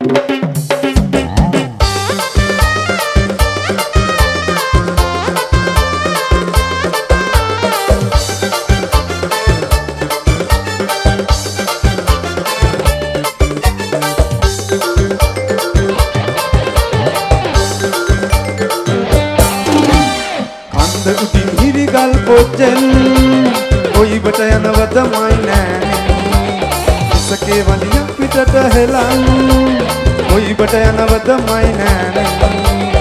උඩින් හිරිගල් පොච්චෙන් කොයිබට යනවද මයි නෑනේ ඉසකේ වලියක් පිටට හෙලන් කොයිබට යනවද මයි නෑනේ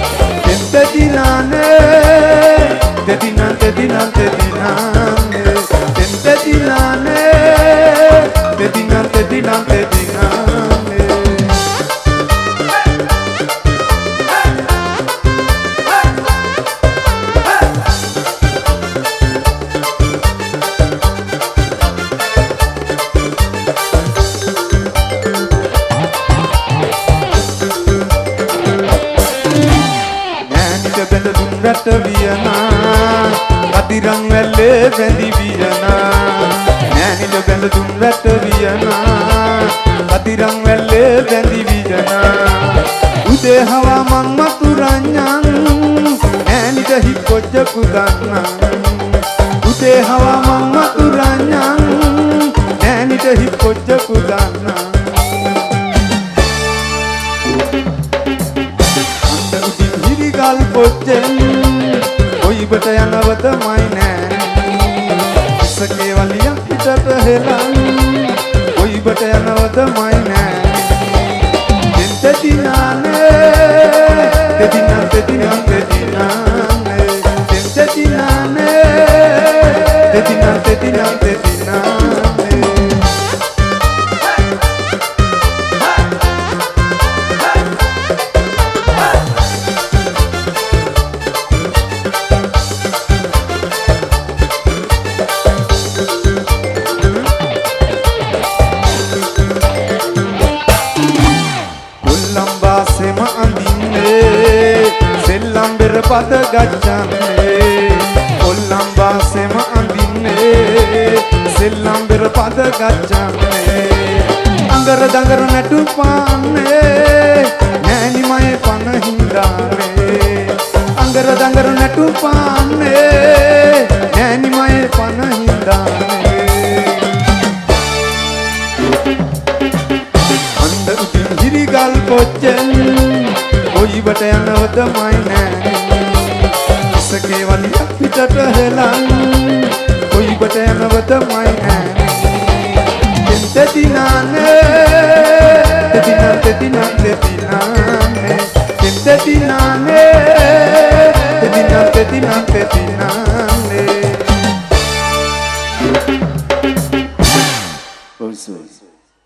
තෙන්තෙදිනානේ තෙදිනන් තෙදිනන් තෙදිනානේ තෙන්තෙදිනානේ තෙදිනන් තෙදිනන් තෙදිනානේ රට වියනා කතිරන් වැල්ලේ වැඳි වියනා නෑනිල බැඳ දුන් රට වියනා කතිරන් වැල්ලේ වැඳි වියනා උදේ හවා මං මතුරඤ්ඤන් නෑනිට හිත් කොච්ච පුදන්නා උදේ හවා මං මතුරඤ්ඤන් නෑනිට හිත් කොච්ච පුදන්නා හිරිගල් පොච්චෙන් කොයිබට යනවද මයි නෑනේ ඉසකේ වලියක් පිටට හෙලන් කොයිබට යනවද මයි නෑනේ තෙන්තෙදිනානේ තෙදිනන් තෙදිනන් තෙදිනානේ තෙන්තෙදිනානේ තෙදිනන් තෙදිනන් තෙදිනානේ සෙම අඳින්නේ සෙල්ලම් බෙර පද ගච්ඡන්නේ කොල්ලම් වාසෙම අඳින්නේ සෙල්ලම් බෙර පද ගච්ඡන්නේ අඟර දඟර නැටු පාන්නේ නෑනි මයේ පන හින්දානේ අඟර දඟර නැටු පාන්නේ නෑනි මයේ පන හින්දානේ හිරිගල් පොච්චෙන් කොයිබට යනවද මයි නෑනේ ඉසකේ වලියක් පිටට හෙලන් කොයිබට යනවද මයි නෑනේ තෙන්තෙදිනානේ තෙදිනන් තෙදිනන් තෙදිනානේ තෙන්තෙදිනානේ තෙදිනන් තෙදිනන් තෙදිනානේ ඔසෝ